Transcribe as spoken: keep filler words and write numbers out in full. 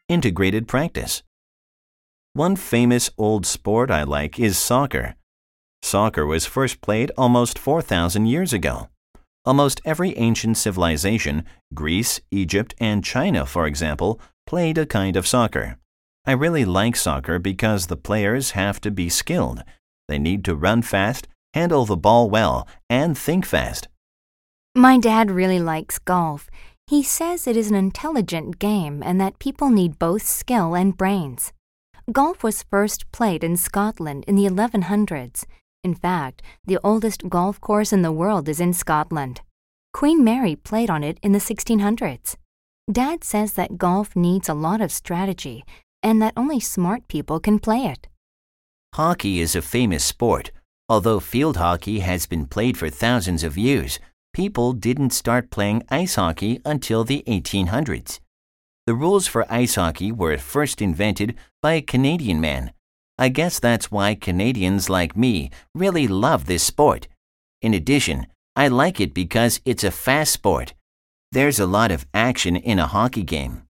integrated practice. One famous old sport I like is soccer. Soccer was first played almost four thousand years ago. Almost every ancient civilization, Greece, Egypt, and China, for example, played a kind of soccer. I really like soccer because the players have to be skilled. They need to run fast, handle the ball well, and think fast. My dad really likes golf. He says it is an intelligent game and that people need both skill and brains. Golf was first played in Scotland in the eleven hundreds. In fact, the oldest golf course in the world is in Scotland. Queen Mary played on it in the sixteen hundreds. Dad says that golf needs a lot of strategy and that only smart people can play it. Hockey is a famous sport. Although field hockey has been played for thousands of years, people didn't start playing ice hockey until the eighteen hundreds. The rules for ice hockey were first invented by a Canadian man. I guess that's why Canadians like me really love this sport. In addition, I like it because it's a fast sport. There's a lot of action in a hockey game.